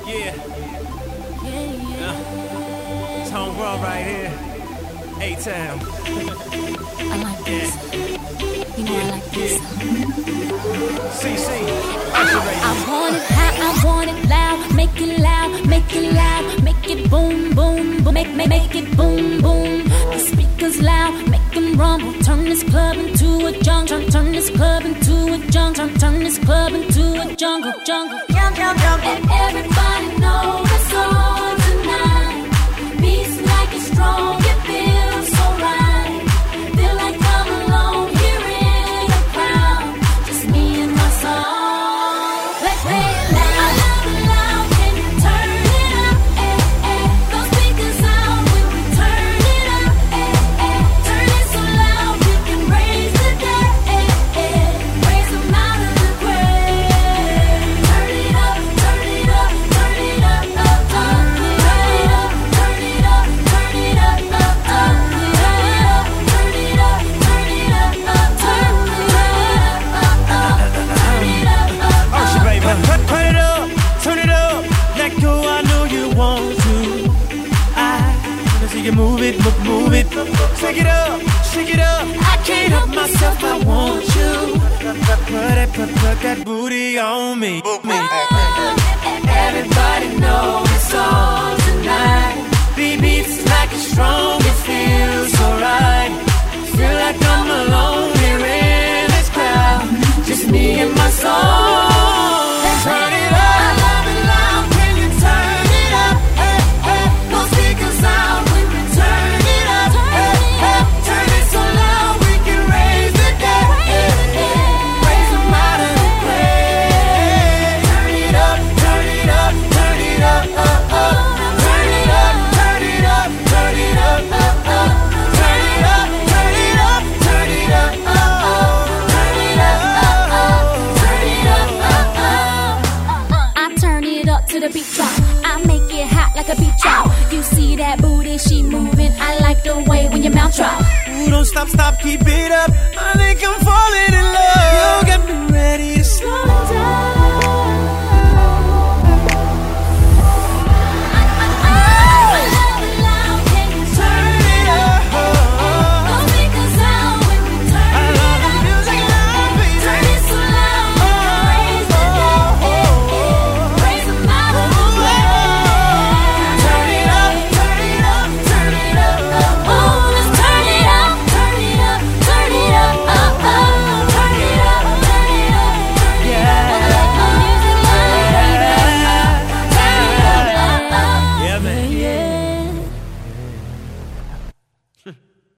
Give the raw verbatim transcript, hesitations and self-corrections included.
Yeah. Yeah. It's homegrown right here. A-Town. I like this. You know I like this. C C. I want it hot, I want it loud. Make it loud, make it loud. Make it boom, boom, boom. Make, make, make it boom, boom. The speakers loud, make them rumble. Turn this club into a jungle. Turn, turn this club into a jungle. Turn, turn this club into a jungle, jungle. Jump, jump, jump. And everybody knows it's on tonight. Beats like it's strong, it feels so right. Feel like I'm alone here in the crowd. Just me and my song. Let's play it loud. I love it loud. Can you turn it up? Eh, eh. Those speakers out when we turn it up. Eh, eh. Turn it so loud we can raise the dead. Eh, eh. Raise them out of the grave. Turn it up, turn it up, turn it up, up, up. Turn it up, turn it up, turn it up, up, up. Turn it up, turn it up, turn it up, up, up. Turn it up, up, up. Turn it up, up, up. Usher, baby. Turn it up, turn it up. Let go, I know you want to. I wanna see you move it, move, move it. Shake it up, shake it up. I can't help myself, I want you. Put it, put, put that booty on me. me. Everybody knows it's on tonight. Baby, it's like it's strong, it feels so right. Feel like I'm alone here in this crowd. Just me and my song. Turn it up. I love it loud. Can you turn it up? Eh, eh. Those speakers out when we turn it up. Eh, eh. Turn it so loud we can raise the dead. Eh, eh. Raise them out of the grave. Turn it up, turn it up, turn it up, up, up. Turn it up, turn it up, turn it up, up, up. Turn it up, turn it up, turn it up, up, up. Turn it up, up, up. Turn it up, up, up. I turn it up to the beat drop. I make it hot like a beat drop. You see that booty, she moving. I like the way when your mouth drop. Ooh, don't stop, stop, keep it up. I think I'm falling in love. You got me ready to slow down.